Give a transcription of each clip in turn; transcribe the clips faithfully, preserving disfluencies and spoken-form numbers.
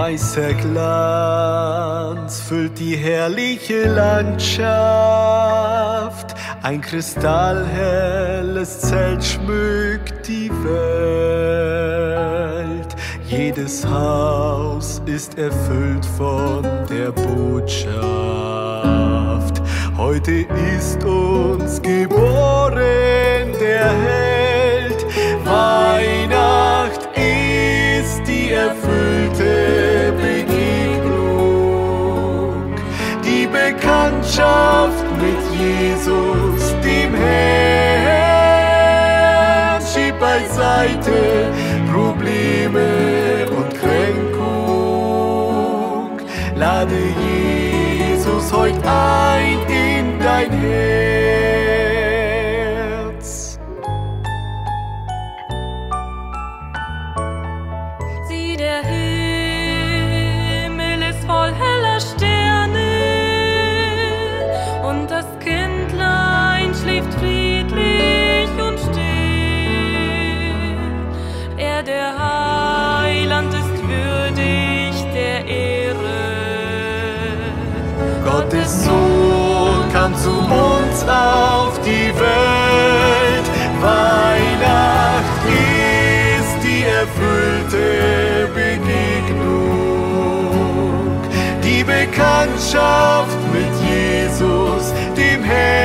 Weißer Glanz füllt die herrliche Landschaft, ein kristallhelles Zelt schmückt die Welt. Jedes Haus ist erfüllt von der Botschaft. Heute ist uns geboren der Held. Weihnacht ist die erfüllte Begegnung, die Bekanntschaft mit Jesus, dem Herrn. Schieb beiseite Probleme und Kränkung, lade Jesus heut ein in dein Herz. Sieh, der Himmel ist voll heller Sterne und das Kindlein schläft friedlich und still. Er, der Heiland, ist würdig der Ehre. Gottes Sohn kam zu uns auf die Welt. Weihnacht ist die erfüllte Begegnung, die Bekanntschaft mit Jesus, dem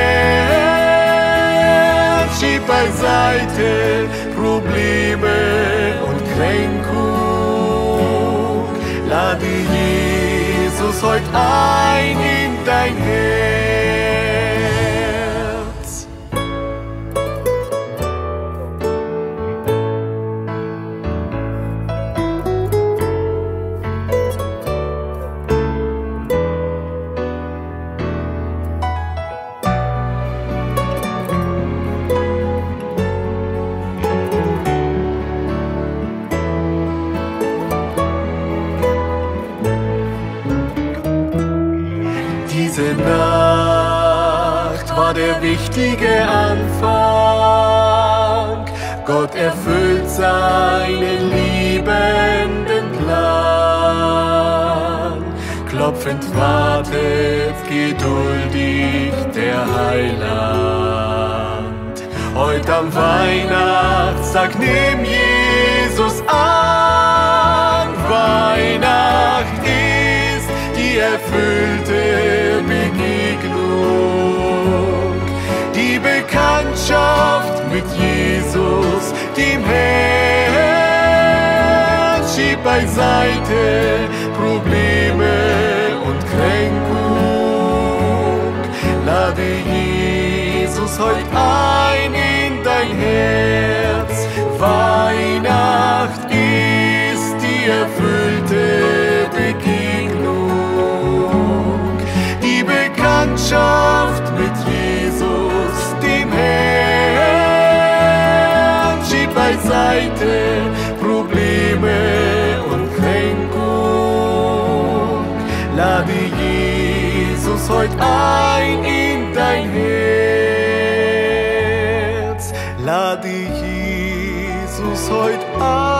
Herrn. Schieb beiseite Probleme und Kränkung, lade Jesus heut ein in dein Herz. Diese Nacht war der wichtige Anfang. Gott erfüllt seinen liebenden Plan. Klopfend wartet geduldig der Heiland. Heut am Weihnachtstag nimm Jesus an. Weihnacht ist die erfüllte Begegnung, die Bekanntschaft mit Jesus, dem Herrn. Schieb beiseite Probleme und Kränkung, lade Jesus heut ein in dein Herz. Weihnacht ist die erfüllte Begegnung, die Bekanntschaft mit Jesus, dem Herrn. Schieb beiseite Probleme und Kränkung, lade Jesus heut ein in dein Herz. Lade Jesus heut ein